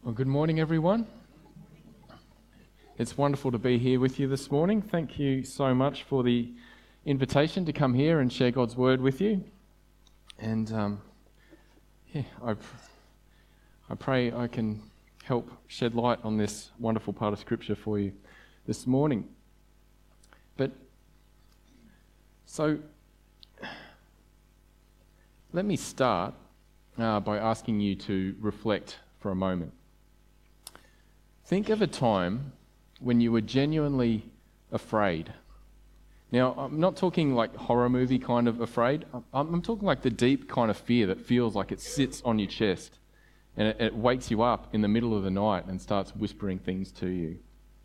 Well, good morning, everyone. It's wonderful to be here with you this morning. Thank you so much for the invitation to come here and share God's word with you. And I pray I can help shed light on this wonderful part of Scripture for you this morning. So let me start by asking you to reflect for a moment. Think of a time when you were genuinely afraid. Now, I'm not talking like horror movie kind of afraid. I'm talking like the deep kind of fear that feels like it sits on your chest and it wakes you up in the middle of the night and starts whispering things to you.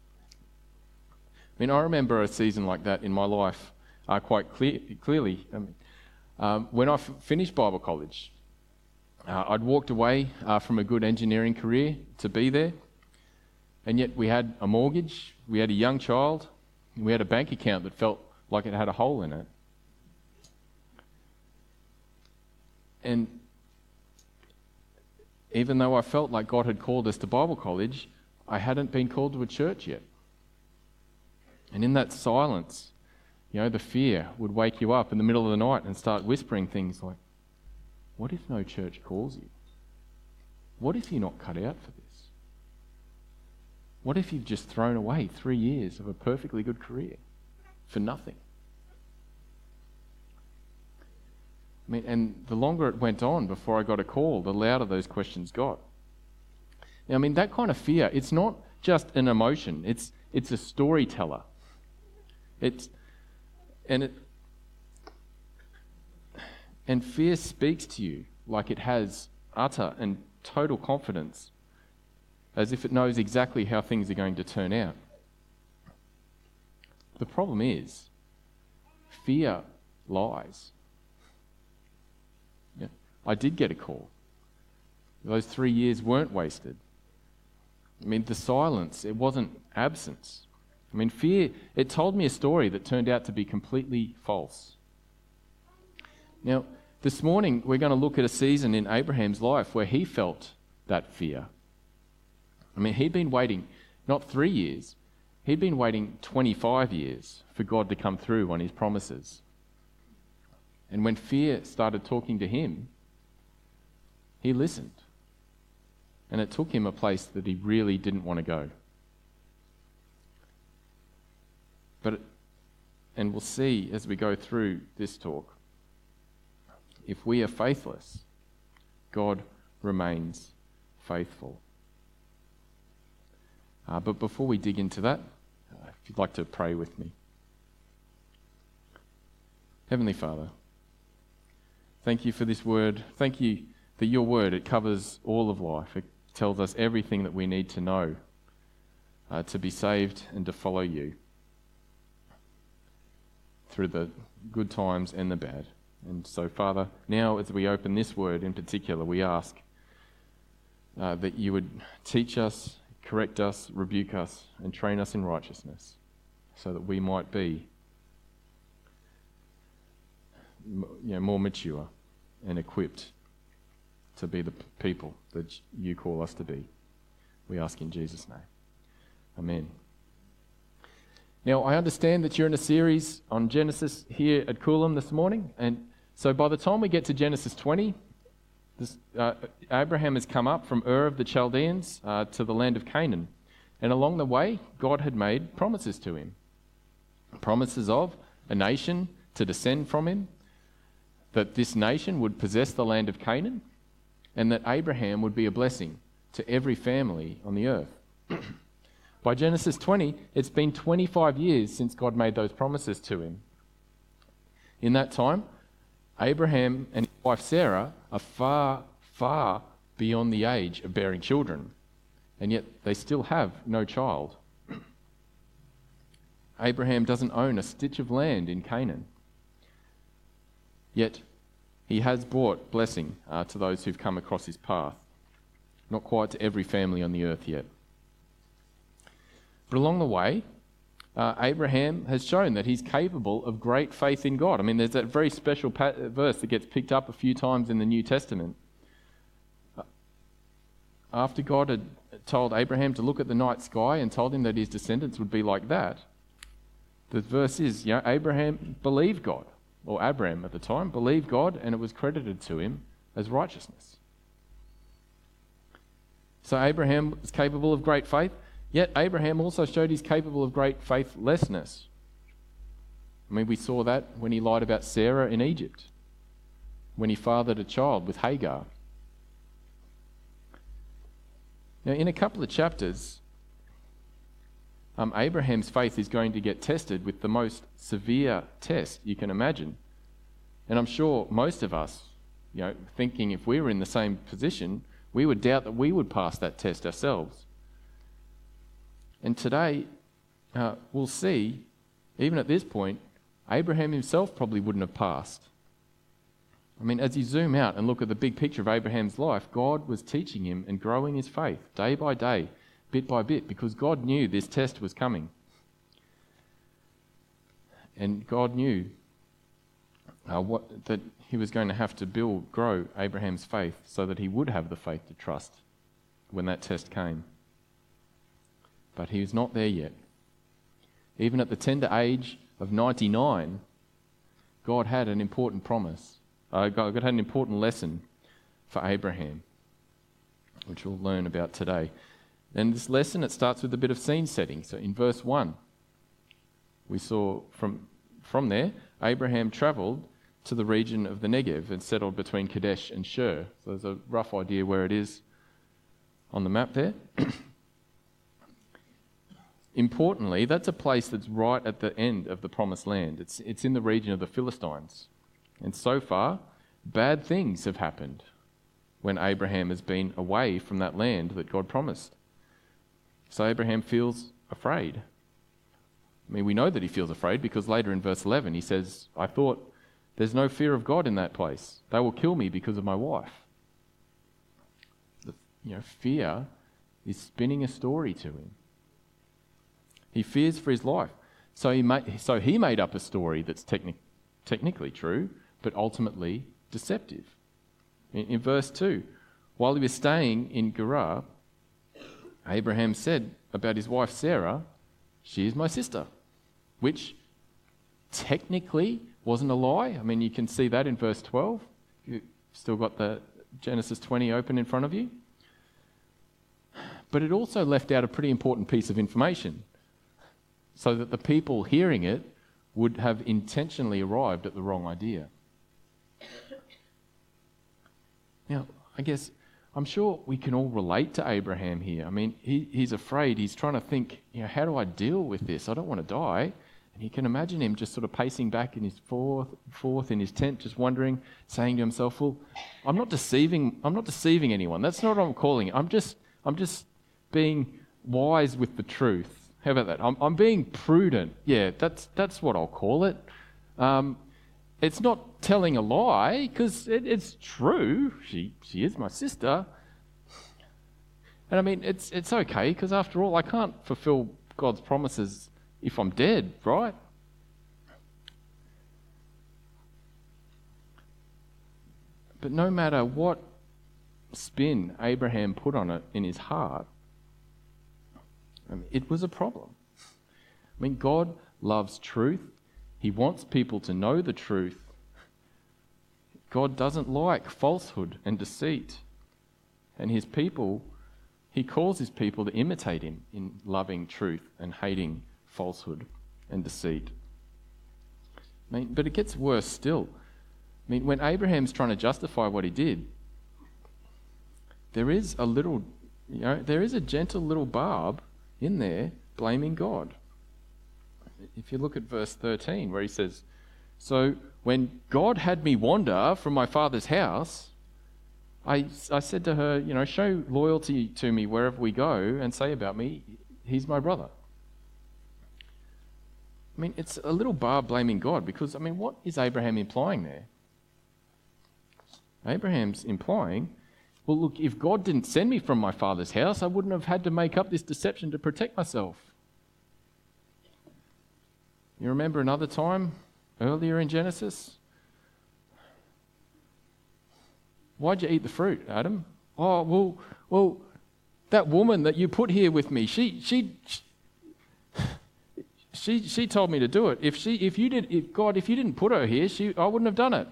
I remember a season like that in my life quite clearly. When I finished Bible college, I'd walked away from a good engineering career to be there. And yet we had a mortgage, we had a young child, and we had a bank account that felt like it had a hole in it. And even though I felt like God had called us to Bible college, I hadn't been called to a church yet. And in that silence, the fear would wake you up in the middle of the night and start whispering things like, what if no church calls you? What if you're not cut out for this? What if you've just thrown away 3 years of a perfectly good career for nothing? And the longer it went on before I got a call, the louder those questions got. Now, that kind of fear, it's not just an emotion, it's a storyteller. And fear speaks to you like it has utter and total confidence, as if it knows exactly how things are going to turn out. The problem is, fear lies. Yeah, I did get a call. Those 3 years weren't wasted. The silence, it wasn't absence. Fear, it told me a story that turned out to be completely false. Now, this morning we're going to look at a season in Abraham's life where he felt that fear. He'd been waiting not 3 years, he'd been waiting 25 years for God to come through on his promises. And when fear started talking to him, he listened. And it took him a place that he really didn't want to go. And we'll see as we go through this talk, if we are faithless, God remains faithful. But before we dig into that, if you'd like to pray with me. Heavenly Father, thank you for this word. Thank you that your word, it covers all of life. It tells us everything that we need to know to be saved and to follow you through the good times and the bad. And so, Father, now as we open this word in particular, we ask that you would teach us, correct us, rebuke us, and train us in righteousness, so that we might be more mature and equipped to be the people that you call us to be. We ask in Jesus' name. Amen. Now, I understand that you're in a series on Genesis here at Coolum this morning, and so by the time we get to Genesis 20, Abraham has come up from Ur of the Chaldeans to the land of Canaan. And along the way, God had made promises to him. Promises of a nation to descend from him, that this nation would possess the land of Canaan, and that Abraham would be a blessing to every family on the earth. By Genesis 20, it's been 25 years since God made those promises to him. In that time, Abraham and his wife Sarah are far, far beyond the age of bearing children, and yet they still have no child. Abraham doesn't own a stitch of land in Canaan, yet he has brought blessing to those who've come across his path. Not quite to every family on the earth yet. But along the way, Abraham has shown that he's capable of great faith in God. There's that very special verse that gets picked up a few times in the New Testament. After God had told Abraham to look at the night sky and told him that his descendants would be like that, the verse is, Abraham believed God, or Abram at the time, believed God, and it was credited to him as righteousness. So Abraham was capable of great faith, yet Abraham also showed he's capable of great faithlessness. I mean, we saw that when he lied about Sarah in Egypt, when he fathered a child with Hagar. Now, in a couple of chapters, Abraham's faith is going to get tested with the most severe test you can imagine. And I'm sure most of us, thinking if we were in the same position, we would doubt that we would pass that test ourselves. And today, we'll see, even at this point, Abraham himself probably wouldn't have passed. I mean, as you zoom out and look at the big picture of Abraham's life, God was teaching him and growing his faith day by day, bit by bit, because God knew this test was coming. And God knew that he was going to have to grow Abraham's faith so that he would have the faith to trust when that test came. But he was not there yet. Even at the tender age of 99, God had an important promise. God had an important lesson for Abraham, which we'll learn about today. And this lesson, it starts with a bit of scene setting. So in verse 1, we saw from there, Abraham travelled to the region of the Negev and settled between Kadesh and Shur. So there's a rough idea where it is on the map there. Importantly, that's a place that's right at the end of the Promised Land. It's in the region of the Philistines. And so far, bad things have happened when Abraham has been away from that land that God promised. So Abraham feels afraid. I mean, we know that he feels afraid because later in verse 11 he says, I thought there's no fear of God in that place. They will kill me because of my wife. Fear is spinning a story to him. He fears for his life. So he made up a story that's technically true, but ultimately deceptive. In verse 2, while he was staying in Gerar, Abraham said about his wife Sarah, she is my sister, which technically wasn't a lie. I mean, you can see that in verse 12. You've still got the Genesis 20 open in front of you. But it also left out a pretty important piece of information so that the people hearing it would have intentionally arrived at the wrong idea. Now, I guess I'm sure we can all relate to Abraham here. I mean, he's afraid. He's trying to think, how do I deal with this? I don't want to die. And you can imagine him just sort of pacing back in his forth in his tent, just wondering, saying to himself, well, I'm not deceiving anyone. That's not what I'm calling it. I'm just being wise with the truth. How about that? I'm being prudent. Yeah, that's what I'll call it. It's not telling a lie because it's true. She is my sister. And I mean, it's okay because after all, I can't fulfill God's promises if I'm dead, right? But no matter what spin Abraham put on it in his heart, it was a problem. I mean, God loves truth. He wants people to know the truth. God doesn't like falsehood and deceit. And he calls his people to imitate him in loving truth and hating falsehood and deceit. But it gets worse still. When Abraham's trying to justify what he did, there is a gentle little barb in there blaming God. If you look at verse 13 where he says, so when God had me wander from my father's house, I said to her, show loyalty to me wherever we go and say about me, he's my brother. It's a little barb blaming God because, what is Abraham implying there? Abraham's implying, well, look, if God didn't send me from my father's house, I wouldn't have had to make up this deception to protect myself. You remember another time earlier in Genesis? Why'd you eat the fruit, Adam? Oh, well, that woman that you put here with me, she told me to do it. If you didn't put her here, I wouldn't have done it.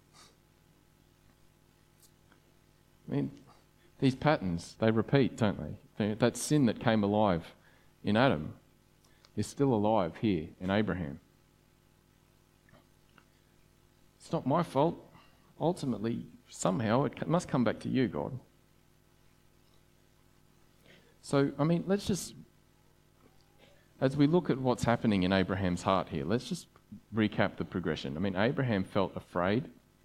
I mean, these patterns, they repeat, don't they? That sin that came alive in Adam is still alive here in Abraham. It's not my fault. Ultimately, somehow, it must come back to you, God. So, I mean, let's just, as we look at what's happening in Abraham's heart here, let's just recap the progression. I mean, Abraham felt afraid,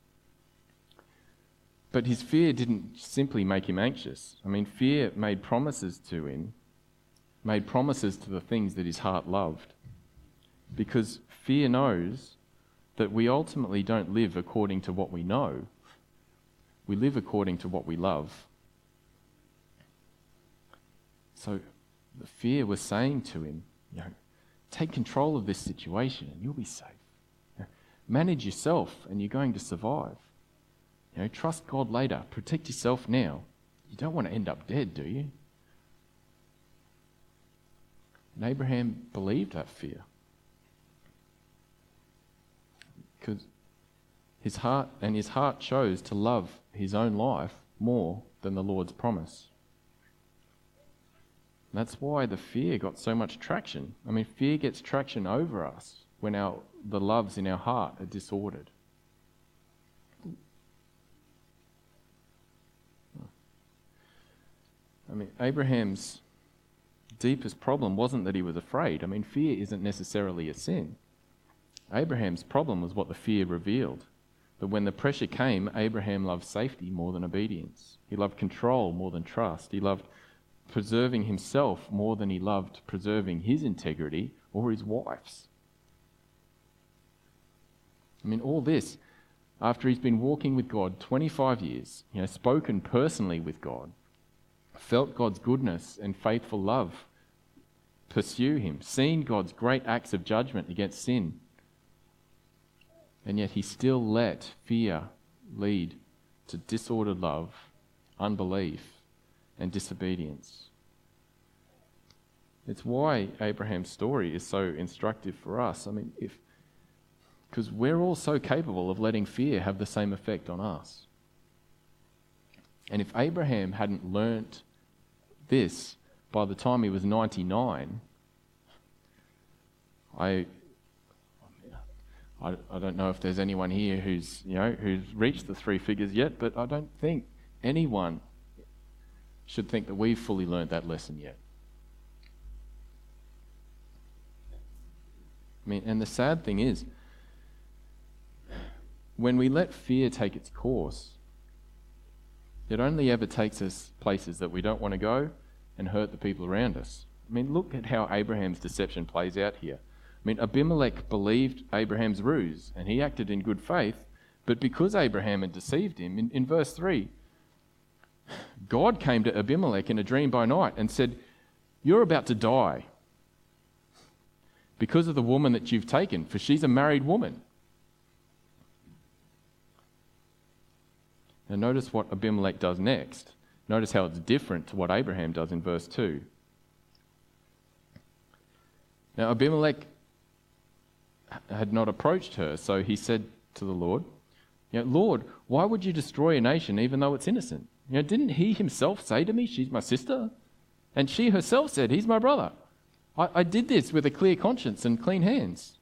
but his fear didn't simply make him anxious. I mean, fear made promises to him, made promises to the things that his heart loved. Because fear knows that we ultimately don't live according to what we know. We live according to what we love. So the fear was saying to him, take control of this situation and you'll be safe. Manage yourself and you're going to survive. Trust God later. Protect yourself now. You don't want to end up dead, do you? And Abraham believed that fear. Because his heart chose to love his own life more than the Lord's promise. And that's why the fear got so much traction. I mean, fear gets traction over us when the loves in our heart are disordered. I mean, Abraham's deepest problem wasn't that he was afraid. I mean, fear isn't necessarily a sin. Abraham's problem was what the fear revealed. That when the pressure came, Abraham loved safety more than obedience. He loved control more than trust. He loved preserving himself more than he loved preserving his integrity or his wife's. I mean, all this, after he's been walking with God 25 years, spoken personally with God, felt God's goodness and faithful love pursue him, seen God's great acts of judgment against sin, and yet he still let fear lead to disordered love, unbelief, and disobedience. It's why Abraham's story is so instructive for us. I mean, because we're all so capable of letting fear have the same effect on us. And if Abraham hadn't learnt this by the time he was 99, I don't know if there's anyone here who's reached the 3 figures yet, but I don't think anyone should think that we've fully learnt that lesson yet. I mean, and the sad thing is, when we let fear take its course, it only ever takes us places that we don't want to go and hurt the people around us. I mean, look at how Abraham's deception plays out here. I mean, Abimelech believed Abraham's ruse and he acted in good faith, but because Abraham had deceived him, in verse 3, God came to Abimelech in a dream by night and said, "You're about to die because of the woman that you've taken, for she's a married woman." Now notice what Abimelech does next. Notice how it's different to what Abraham does in verse 2. Now Abimelech had not approached her, so he said to the Lord, "Lord, why would you destroy a nation even though it's innocent? Didn't he himself say to me, 'She's my sister'? And she herself said, 'He's my brother.' I did this with a clear conscience and clean hands."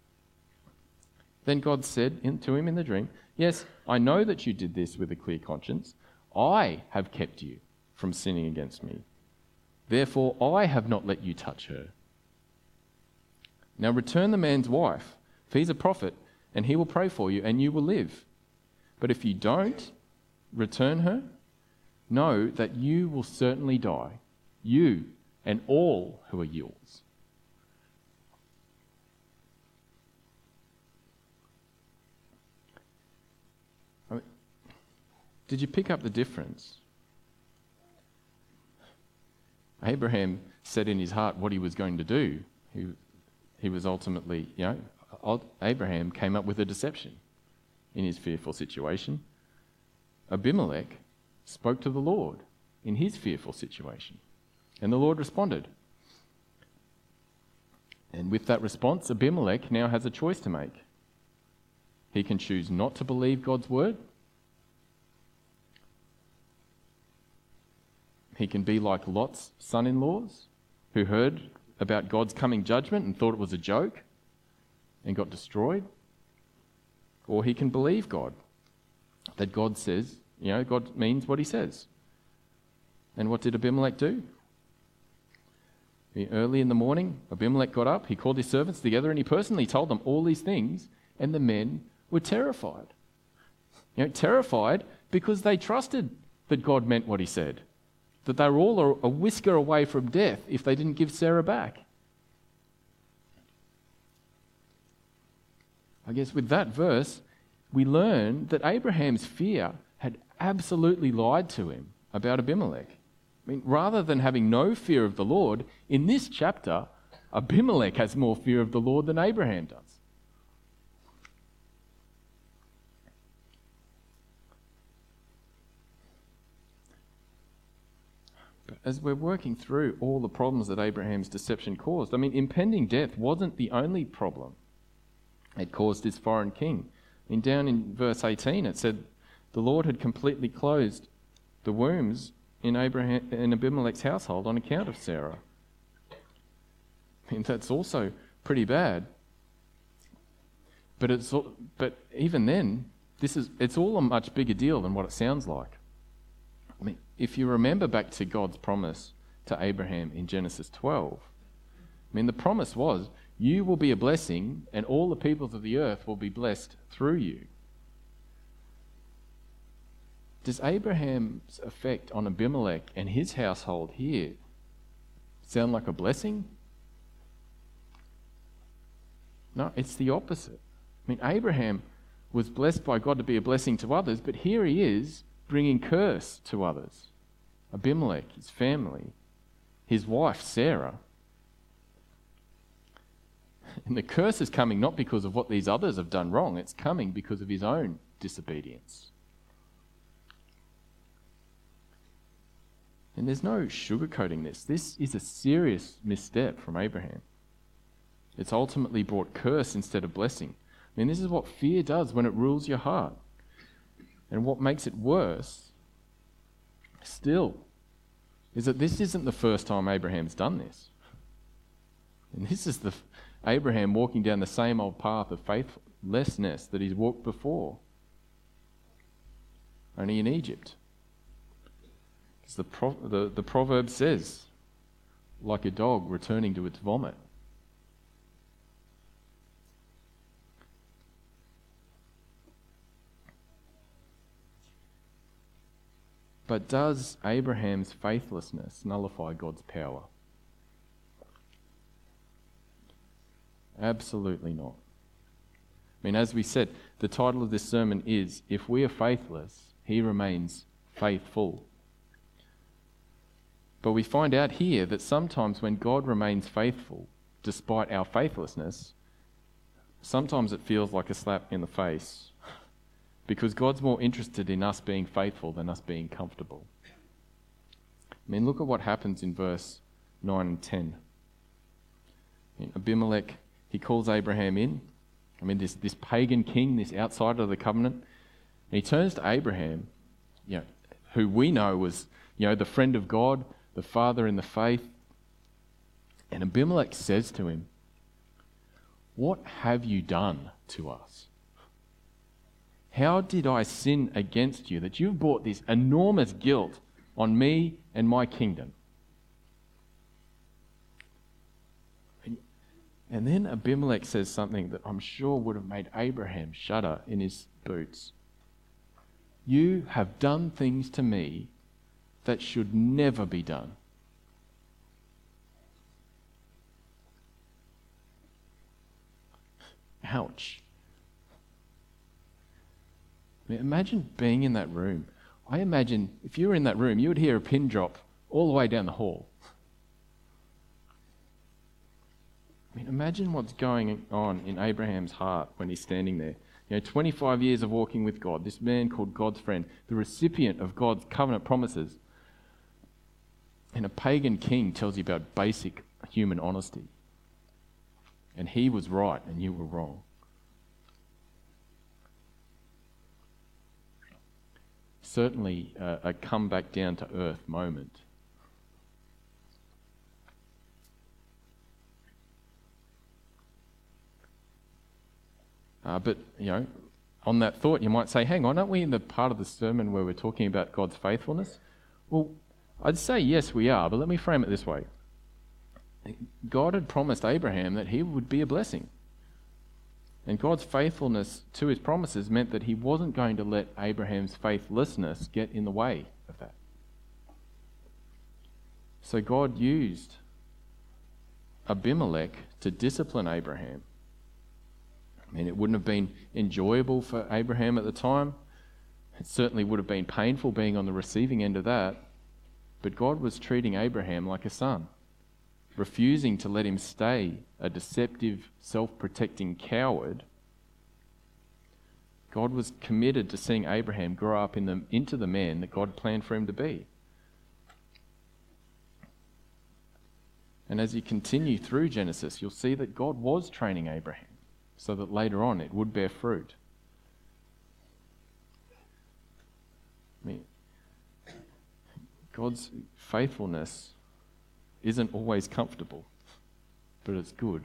Then God said to him in the dream, "Yes, I know that you did this with a clear conscience. I have kept you from sinning against me. Therefore, I have not let you touch her. Now return the man's wife, for he's a prophet, and he will pray for you, and you will live. But if you don't return her, know that you will certainly die, you and all who are yours." Did you pick up the difference? Abraham said in his heart what he was going to do. He was ultimately, Abraham came up with a deception in his fearful situation. Abimelech spoke to the Lord in his fearful situation. And the Lord responded. And with that response, Abimelech now has a choice to make. He can choose not to believe God's word. He can be like Lot's son-in-laws, who heard about God's coming judgment and thought it was a joke and got destroyed. Or he can believe God, that God says, God means what he says. And what did Abimelech do? Early in the morning, Abimelech got up, he called his servants together, and he personally told them all these things, and the men were terrified. Terrified because they trusted that God meant what he said, that they were all a whisker away from death if they didn't give Sarah back. I guess with that verse, we learn that Abraham's fear had absolutely lied to him about Abimelech. Rather than having no fear of the Lord, in this chapter, Abimelech has more fear of the Lord than Abraham does. But as we're working through all the problems that Abraham's deception caused, impending death wasn't the only problem it caused his foreign king. Down in verse 18, it said the Lord had completely closed the wombs in Abimelech's household on account of Sarah. That's also pretty bad. But even then, it's all a much bigger deal than what it sounds like. If you remember back to God's promise to Abraham in Genesis 12, the promise was, you will be a blessing and all the peoples of the earth will be blessed through you. Does Abraham's effect on Abimelech and his household here sound like a blessing? No, it's the opposite. Abraham was blessed by God to be a blessing to others, but here he is bringing curse to others. Abimelech, his family, his wife Sarah. And the curse is coming not because of what these others have done wrong, it's coming because of his own disobedience. And there's no sugarcoating this. This is a serious misstep from Abraham. It's ultimately brought curse instead of blessing. This is what fear does when it rules your heart. And what makes it worse, still, is that this isn't the first time Abraham's done this. And this is Abraham walking down the same old path of faithlessness that he's walked before, only in Egypt. The proverb says, like a dog returning to its vomit. But does Abraham's faithlessness nullify God's power? Absolutely not. As we said, the title of this sermon is, If We Are Faithless, He Remains Faithful. But we find out here that sometimes when God remains faithful, despite our faithlessness, sometimes it feels like a slap in the face, because God's more interested in us being faithful than us being comfortable. Look at what happens in verse 9 and 10. Abimelech, he calls Abraham in. This pagan king, this outsider of the covenant. And he turns to Abraham, who we know was, the friend of God, the father in the faith. And Abimelech says to him, "What have you done to us? How did I sin against you that you've brought this enormous guilt on me and my kingdom?" And then Abimelech says something that I'm sure would have made Abraham shudder in his boots. "You have done things to me that should never be done." Ouch. Imagine being in that room. I imagine if you were in that room, you would hear a pin drop all the way down the hall. Imagine what's going on in Abraham's heart when he's standing there. 25 years of walking with God, this man called God's friend, the recipient of God's covenant promises, And a pagan king tells you about basic human honesty. And he was right and you were wrong. Certainly a come back down to earth moment. But, on that thought, you might say, hang on, aren't we in the part of the sermon where we're talking about God's faithfulness? Well, I'd say yes, we are, but let me frame it this way. God had promised Abraham that he would be a blessing. And God's faithfulness to his promises meant that he wasn't going to let Abraham's faithlessness get in the way of that. So God used Abimelech to discipline Abraham. I mean, it wouldn't have been enjoyable for Abraham at the time. It certainly would have been painful being on the receiving end of that. But God was treating Abraham like a son, refusing to let him stay a deceptive, self-protecting coward. God was committed to seeing Abraham grow up into the man that God planned for him to be. And as you continue through Genesis, you'll see that God was training Abraham so that later on it would bear fruit. I mean, God's faithfulness isn't always comfortable, but it's good.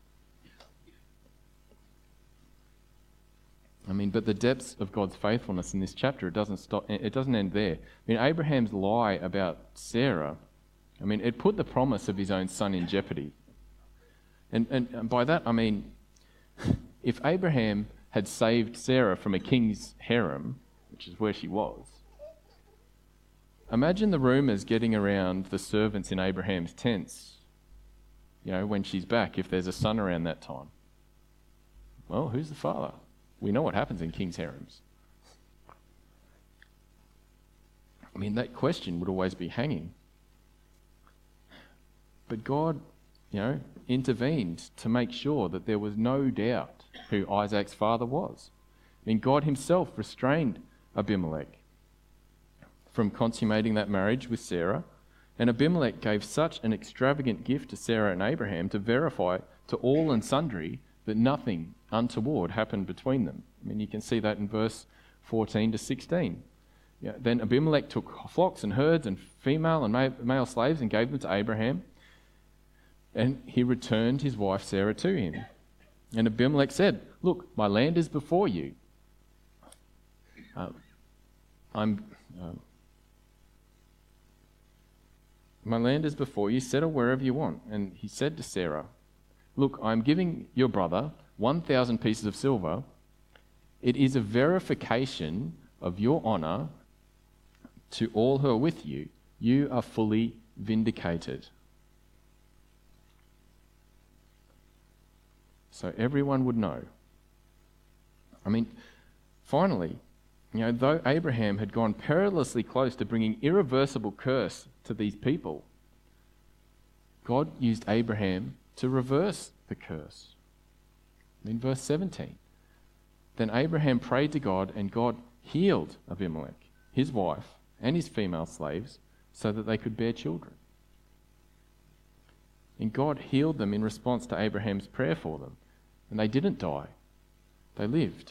I mean, but the depths of God's faithfulness in this chapter, it doesn't end there. I mean, Abraham's lie about Sarah, I mean, it put the promise of his own son in jeopardy. And by that, I mean, if Abraham had saved Sarah from a king's harem, which is where she was, imagine the rumours getting around the servants in Abraham's tents, when she's back, if there's a son around that time. Well, who's the father? We know what happens in king's harems. I mean, that question would always be hanging. But God, intervened to make sure that there was no doubt who Isaac's father was. I mean, God himself restrained Abimelech from consummating that marriage with Sarah, and Abimelech gave such an extravagant gift to Sarah and Abraham to verify to all and sundry that nothing untoward happened between them. I mean, you can see that in verse 14 to 16. Then Abimelech took flocks and herds and female and male slaves and gave them to Abraham, and he returned his wife Sarah to him. And Abimelech said, "Look, my land is before you. My land is before you, settle wherever you want." And he said to Sarah, "Look, I'm giving your brother 1,000 pieces of silver. It is a verification of your honour to all who are with you. You are fully vindicated." So everyone would know. I mean, finally, though Abraham had gone perilously close to bringing irreversible curse to these people, God used Abraham to reverse the curse. In verse 17, then Abraham prayed to God, and God healed Abimelech, his wife, and his female slaves, so that they could bear children. And God healed them in response to Abraham's prayer for them. And they didn't die. They lived.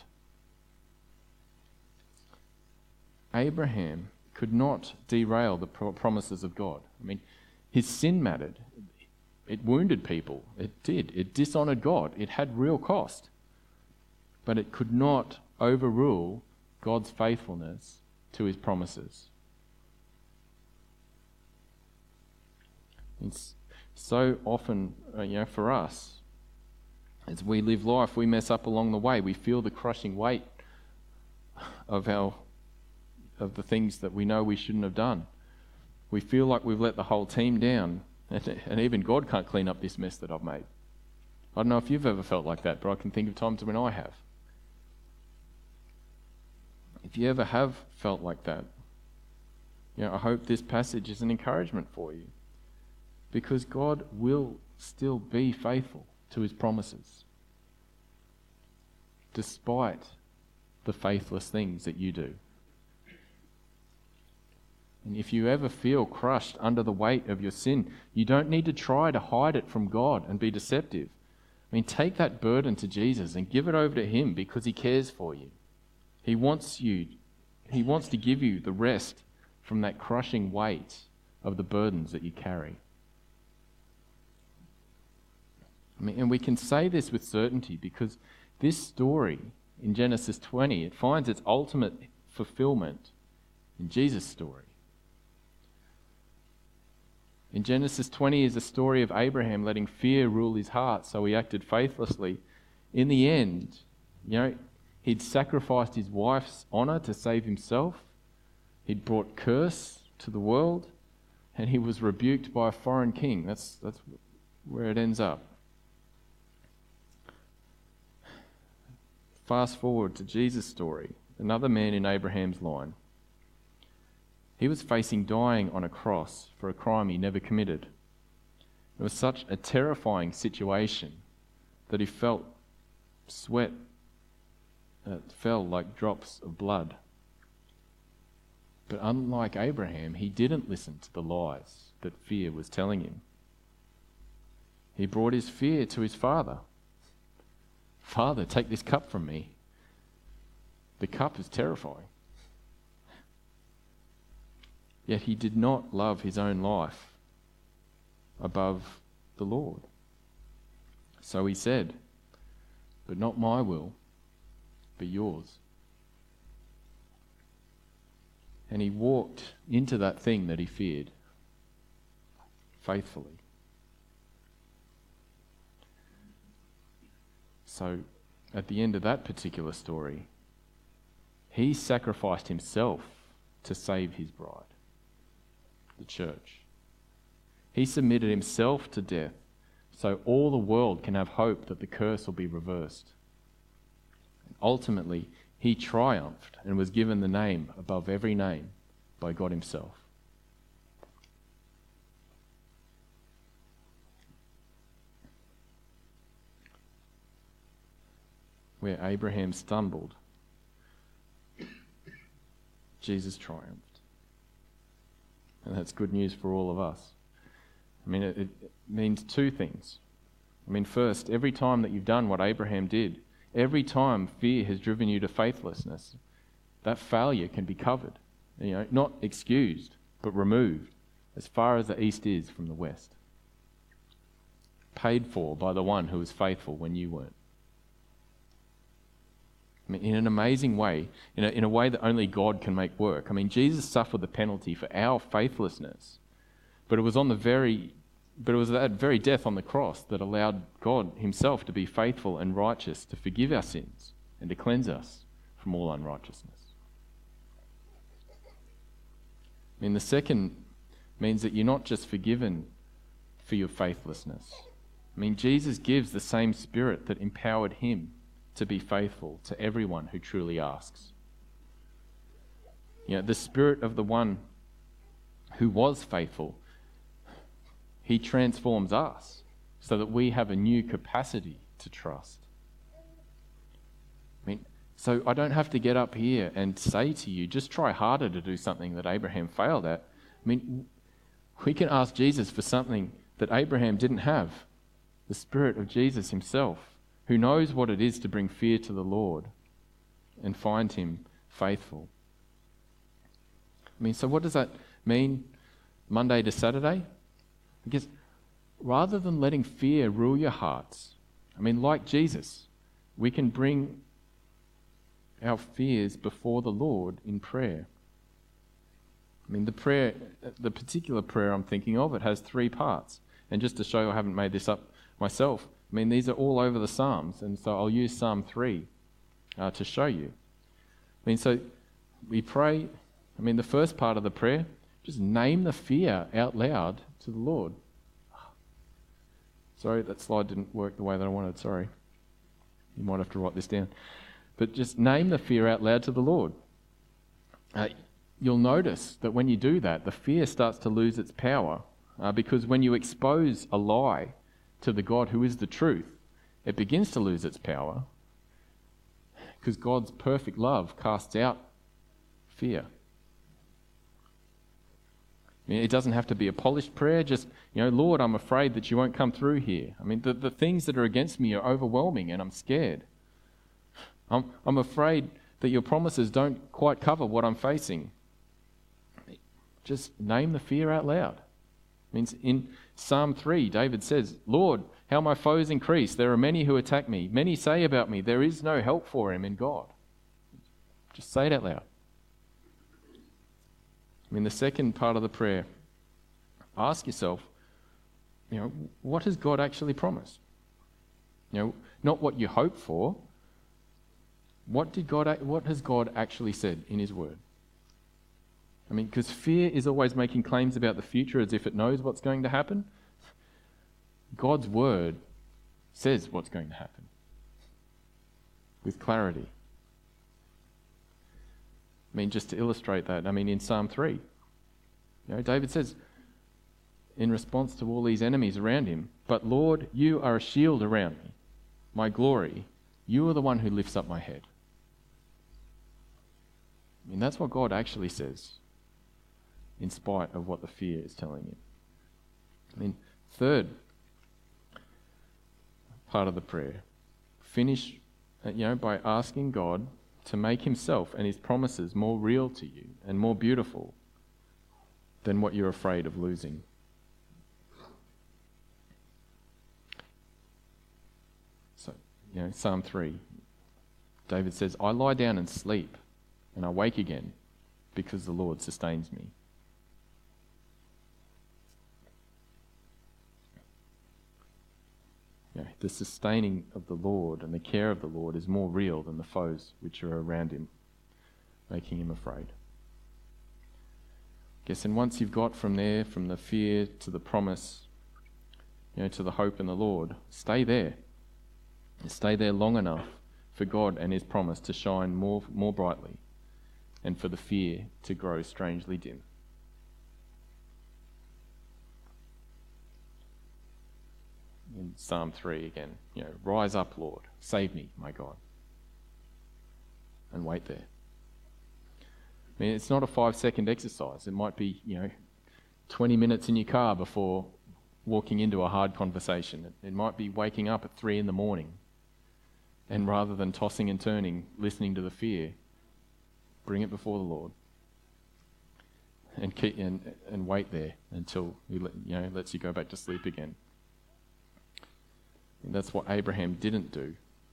Abraham could not derail the promises of God. I mean, his sin mattered. It wounded people. It did. It dishonoured God. It had real cost. But it could not overrule God's faithfulness to his promises. It's so often, for us, as we live life, we mess up along the way. We feel the crushing weight of the things that we know we shouldn't have done. We feel like we've let the whole team down, and even God can't clean up this mess that I've made. I don't know if you've ever felt like that, but I can think of times when I have. If you ever have felt like that, I hope this passage is an encouragement for you, because God will still be faithful to his promises, despite the faithless things that you do. And if you ever feel crushed under the weight of your sin, you don't need to try to hide it from God and be deceptive. I mean, take that burden to Jesus and give it over to him because he cares for you. He wants to give you the rest from that crushing weight of the burdens that you carry. I mean, and we can say this with certainty because this story in Genesis 20, it finds its ultimate fulfillment in Jesus' story. In Genesis 20 is a story of Abraham letting fear rule his heart, so he acted faithlessly. In the end, he'd sacrificed his wife's honor to save himself. He'd brought curse to the world, and he was rebuked by a foreign king. That's where it ends up. Fast forward to Jesus' story, another man in Abraham's line. He was facing dying on a cross for a crime he never committed. It was such a terrifying situation that he felt sweat fell like drops of blood. But unlike Abraham, he didn't listen to the lies that fear was telling him. He brought his fear to his father. Father, take this cup from me. The cup is terrifying. Yet he did not love his own life above the Lord. So he said, but not my will, but yours. And he walked into that thing that he feared faithfully. So at the end of that particular story, he sacrificed himself to save his bride, the church. He submitted himself to death so all the world can have hope that the curse will be reversed. And ultimately, he triumphed and was given the name above every name by God himself. Where Abraham stumbled, Jesus triumphed. And that's good news for all of us. I mean, it means two things. I mean, first, every time that you've done what Abraham did, every time fear has driven you to faithlessness, that failure can be covered. Not excused, but removed as far as the east is from the west. Paid for by the one who was faithful when you weren't. I mean, in an amazing way, in a way that only God can make work. I mean, Jesus suffered the penalty for our faithlessness, but it was that very death on the cross that allowed God himself to be faithful and righteous to forgive our sins and to cleanse us from all unrighteousness. I mean, the second means that you're not just forgiven for your faithlessness. I mean, Jesus gives the same Spirit that empowered him to be faithful to everyone who truly asks. The Spirit of the one who was faithful, he transforms us so that we have a new capacity to trust. I mean, so I don't have to get up here and say to you, just try harder to do something that Abraham failed at. I mean, we can ask Jesus for something that Abraham didn't have, the Spirit of Jesus himself, who knows what it is to bring fear to the Lord and find him faithful. I mean, so what does that mean Monday to Saturday? Because rather than letting fear rule your hearts, I mean, like Jesus, we can bring our fears before the Lord in prayer. I mean, the particular prayer I'm thinking of, it has 3 parts. And just to show you I haven't made this up myself, I mean, these are all over the Psalms, and so I'll use Psalm 3 to show you. I mean, so we pray, the first part of the prayer, just name the fear out loud to the Lord. Sorry, that slide didn't work the way that I wanted, sorry. You might have to write this down. But just name the fear out loud to the Lord. You'll notice that when you do that, the fear starts to lose its power, because when you expose a lie to the God who is the truth, it begins to lose its power because God's perfect love casts out fear. I mean, it doesn't have to be a polished prayer, just, Lord, I'm afraid that you won't come through here. I mean, the things that are against me are overwhelming and I'm scared. I'm afraid that your promises don't quite cover what I'm facing. Just name the fear out loud. It means in Psalm 3, David says, Lord, how my foes increase. There are many who attack me. Many say about me, there is no help for him in God. Just say it out loud. I mean, the second part of the prayer, ask yourself, what has God actually promised? Not what you hope for. What has God actually said in his word? I mean, because fear is always making claims about the future as if it knows what's going to happen. God's word says what's going to happen with clarity. I mean, just to illustrate that, in Psalm 3, David says, in response to all these enemies around him, but Lord, you are a shield around me, my glory. You are the one who lifts up my head. I mean, that's what God actually says, in spite of what the fear is telling him. I mean, third part of the prayer, finish, by asking God to make himself and his promises more real to you and more beautiful than what you're afraid of losing. So, Psalm 3, David says, I lie down and sleep, and I wake again because the Lord sustains me. The sustaining of the Lord and the care of the Lord is more real than the foes which are around him, making him afraid. And once you've got from the fear to the promise, to the hope in the Lord, stay there. Stay there long enough for God and his promise to shine more brightly and for the fear to grow strangely dim. In Psalm 3 again, rise up, Lord, save me, my God. And wait there. I mean, it's not a 5-second exercise. It might be, 20 minutes in your car before walking into a hard conversation. It might be waking up at 3 a.m. and rather than tossing and turning, listening to the fear, bring it before the Lord and wait there until he lets you go back to sleep again. And that's what Abraham didn't do.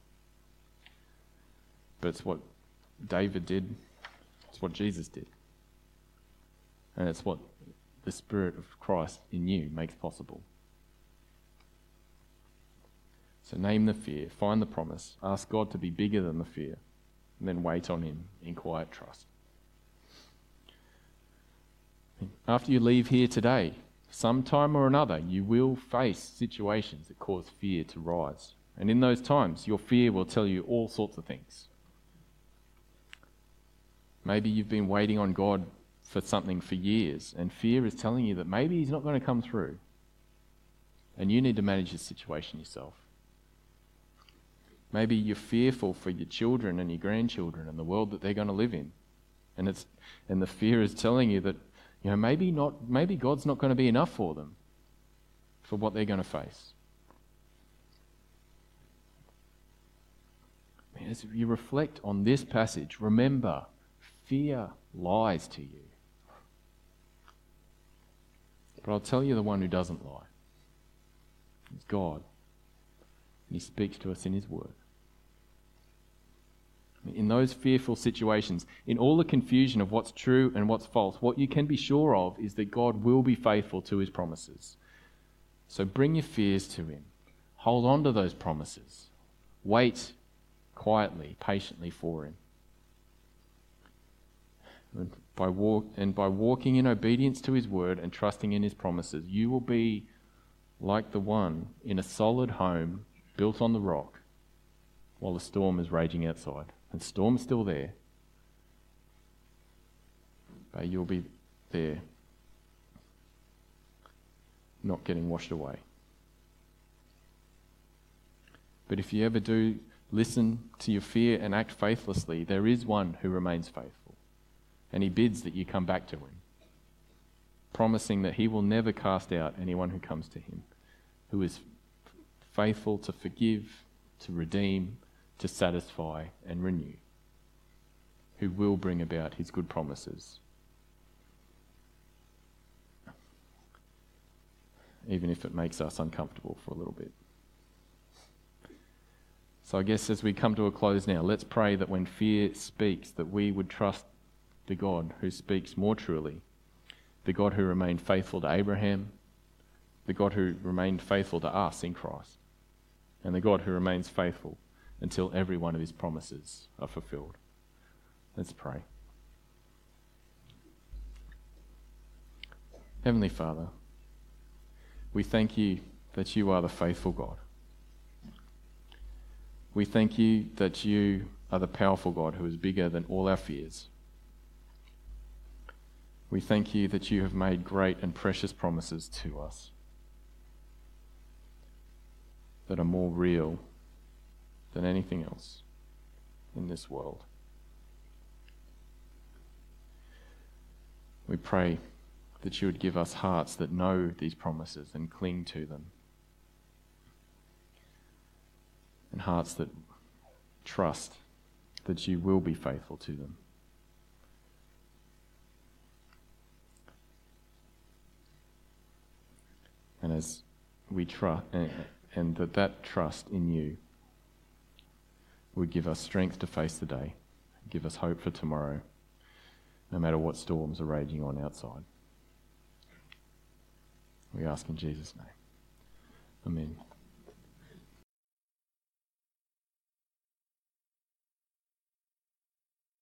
But it's what David did. It's what Jesus did. And it's what the Spirit of Christ in you makes possible. So name the fear, find the promise, ask God to be bigger than the fear, and then wait on him in quiet trust. After you leave here today, sometime or another, you will face situations that cause fear to rise. And in those times, your fear will tell you all sorts of things. Maybe you've been waiting on God for something for years, and fear is telling you that maybe he's not going to come through. And you need to manage the situation yourself. Maybe you're fearful for your children and your grandchildren and the world that they're going to live in. And the fear is telling you that maybe God's not going to be enough for them, for what they're going to face. As you reflect on this passage, remember, fear lies to you. But I'll tell you the one who doesn't lie. It's God. And he speaks to us in his word. In those fearful situations, in all the confusion of what's true and what's false, what you can be sure of is that God will be faithful to his promises. So bring your fears to him. Hold on to those promises. Wait quietly, patiently for him. And by walking in obedience to his word and trusting in his promises, you will be like the one in a solid home built on the rock while the storm is raging outside. And the storm's still there, but you'll be there, not getting washed away. But if you ever do listen to your fear and act faithlessly, there is one who remains faithful, and he bids that you come back to him. promising that he will never cast out anyone who comes to him, who is faithful to forgive, to redeem, to satisfy and renew, who will bring about his good promises, even if it makes us uncomfortable for a little bit. So I guess as we come to a close now, let's pray that when fear speaks, that we would trust the God who speaks more truly, the God who remained faithful to Abraham, the God who remained faithful to us in Christ, and the God who remains faithful until every one of his promises are fulfilled. Let's pray. Heavenly Father, we thank you that you are the faithful God. We thank you that you are the powerful God who is bigger than all our fears. We thank you that you have made great and precious promises to us that are more real than anything else in this world. We pray that you would give us hearts that know these promises and cling to them, and hearts that trust that you will be faithful to them. And as we trust, and that trust in you would give us strength to face the day, give us hope for tomorrow, no matter what storms are raging on outside. We ask in Jesus' name. Amen.